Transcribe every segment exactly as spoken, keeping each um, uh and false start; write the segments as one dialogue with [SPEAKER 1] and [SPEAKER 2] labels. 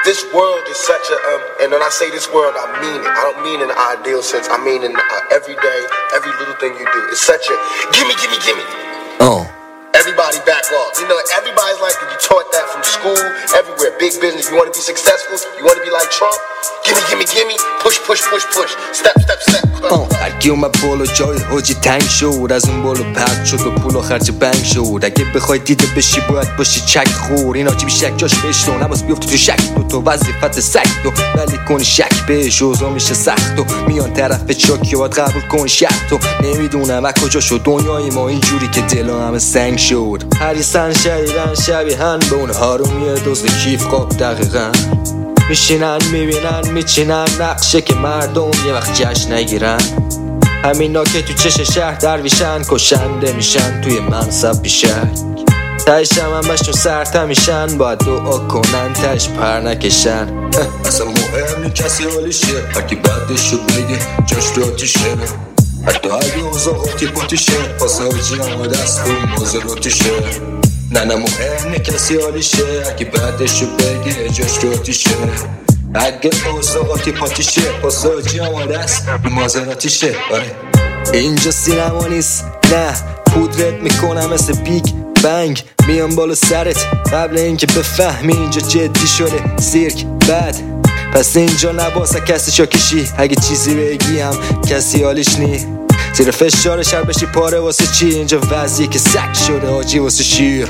[SPEAKER 1] This world is such a, um, and when I say this world, I mean it. I don't mean in the ideal sense. I mean in uh, every day, every little thing you do. It's such a, gimme, gimme, gimme.
[SPEAKER 2] Oh.
[SPEAKER 1] Everybody back off. You know, everybody's like, you taught that from school, everywhere. Big business. You want to be successful? You want to be like Trump? Gimme, gimme, gimme. Push, push, push, push. Step, step, step.
[SPEAKER 2] آه هرکی اومد بالا جای حاجی تنگ شد، از اون بالا پرد شد و پول و خرج بنگ شد. اگه بخوای دیده بشی باید باشی چک خور. این آجی بی شک جاش بشتو، نماز بیفتی تو شک تو تو وظیفت سگ تو، ولی کنی شک بهش اوضاع میشه سخت و میان طرف چاکی باید قبول کنی شک تو. نمیدونم از کجا شد دنیای ما اینجوری که دلا همه سنگ شد. هریسن شهیدن شبیهن به اون هارومیه دزد کیف قاب دقیقا میشینن میبینن میچینن نقشه که مردم یه وقت جشن نگیرن. همینا که تو چش شهر درویشن کشنده میشن توی منصب بیشک. تهش هم همشون سرطه میشن باید دعا کنن تهش پر نکشن.
[SPEAKER 3] اصلا مهم نی کسی حالیشه، هرکی بعدشو بگه جاش رو آتیشه. حتی اگه اوضاع قاطی پاتیشه پاسه حاجی آماده است و مازراتیشه. نه نه مهم نی کسی حالیشه، هرکی بعدشو بگه جاش رو آتیشه. اگه اوضاع قاطی پاتیشه پاسه حاجی آماده است و مازراتیشه. آره
[SPEAKER 2] اینجا سینما نیست، نه پودرت میکنم مثل بیگ بنگ میام بالا سرت قبل اینکه بفهمی اینجا جدی شده سیرک بد. پس اینجا نباسه کسی شاکشی، اگه چیزی بگی هم کسی حالیش نی. زیر فشار شر بشی پاره واسه چی؟ اینجا وضعیه که سک شده آجی واسه شیر.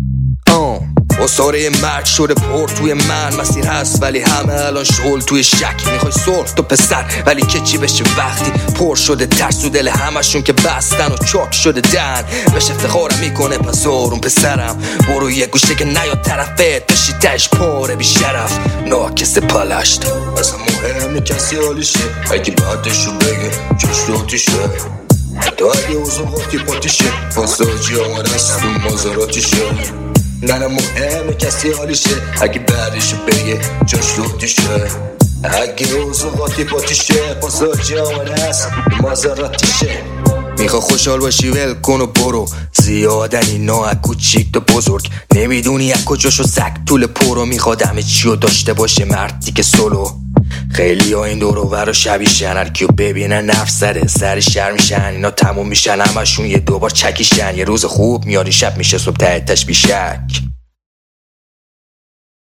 [SPEAKER 2] آه اصاره مرد شده پر توی من، مسیر هست ولی همه الان شغل توی شک. میخوای صلح تو پسر ولی که چی بشه وقتی پر شده ترس و دل همشون که بستن و چاک شده دن. بهش افتخارم میکنه پس آروم پسرم، برو یه گوشه که نیاد طرفت بشی تش پاره بی شرف ناکس پالشت.
[SPEAKER 3] اصلا مهم نی کسی حالیشه، اگه بعدشو بگه جاش رو آتیشه. حتی اگه اوضاع قاطی پاتیشه پاسه حاجی آماده است و مازراتیشه. نه نه مهمه کسی حالیشه، اگه بعدشو بگه جاش رو آتیشه. اگه اوضاع قاطی پاتیشه پاسه حاجی آماده است و مازراتیشه.
[SPEAKER 2] میخوا خوشحال باشی ول کن و برو، زیادن اینا از کوچیک تا بزرگ. نمیدونی از کجاشو سگ طول پرو، میخواد همه چیو داشته باشه مردی که سولو. خیلی ها این دورو ورا شبیشن، هرکیو ببینن نفس زده سر شر میشن. اینا تموم میشن همشون یه دوبار چکیشن، یه روز خوب میاد این شب میشه صبح تحتش بیشک.